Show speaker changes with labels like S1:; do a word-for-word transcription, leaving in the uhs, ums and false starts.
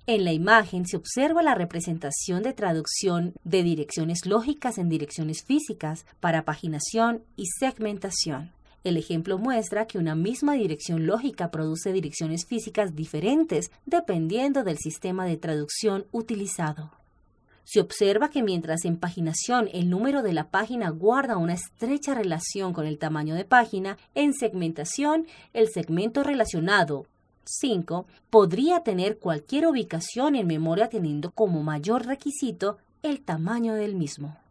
S1: En la imagen se observa la representación de traducción de direcciones lógicas en direcciones físicas para paginación y segmentación. El ejemplo muestra que una misma dirección lógica produce direcciones físicas diferentes dependiendo del sistema de traducción utilizado. Se observa que mientras en paginación el número de la página guarda una estrecha relación con el tamaño de página, en segmentación el segmento relacionado cinco podría tener cualquier ubicación en memoria teniendo como mayor requisito el tamaño del mismo.